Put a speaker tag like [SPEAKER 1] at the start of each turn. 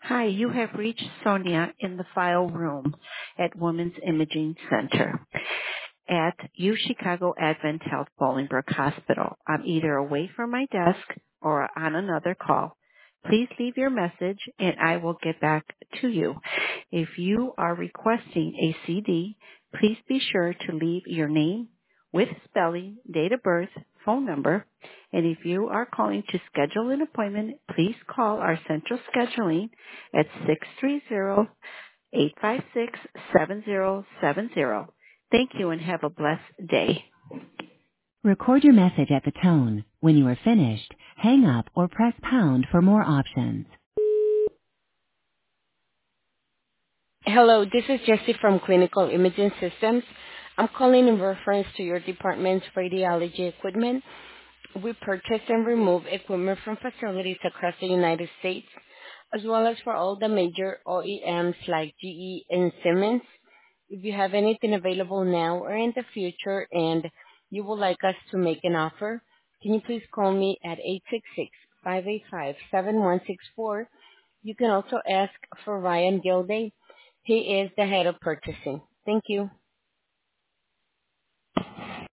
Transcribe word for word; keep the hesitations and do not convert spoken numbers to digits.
[SPEAKER 1] Hi, you have reached Sonia in the file room at Women's Imaging Center at U Chicago Advent Health Bolingbrook Hospital. I'm either away from my desk or on another call. Please leave your message and I will get back to you. If you are requesting a C D, please be sure to leave your name with spelling, date of birth, phone number, and if you are calling to schedule an appointment, please call our central scheduling at six three zero, eight five six, seven zero seven zero. Thank you and have a blessed day.
[SPEAKER 2] Record your message at the tone. When you are finished, hang up or press pound for more options.
[SPEAKER 3] Hello, this is Jessie from Clinical Imaging Systems. I'm calling in reference to your department's radiology equipment. We purchase and remove equipment from facilities across the United States, as well as for all the major O E Ms like G E and Siemens. If you have anything available now or in the future and you would like us to make an offer, can you please call me at eight six six, five eight five, seven one six four. You can also ask for Ryan Gilday. He is the head of purchasing. Thank you.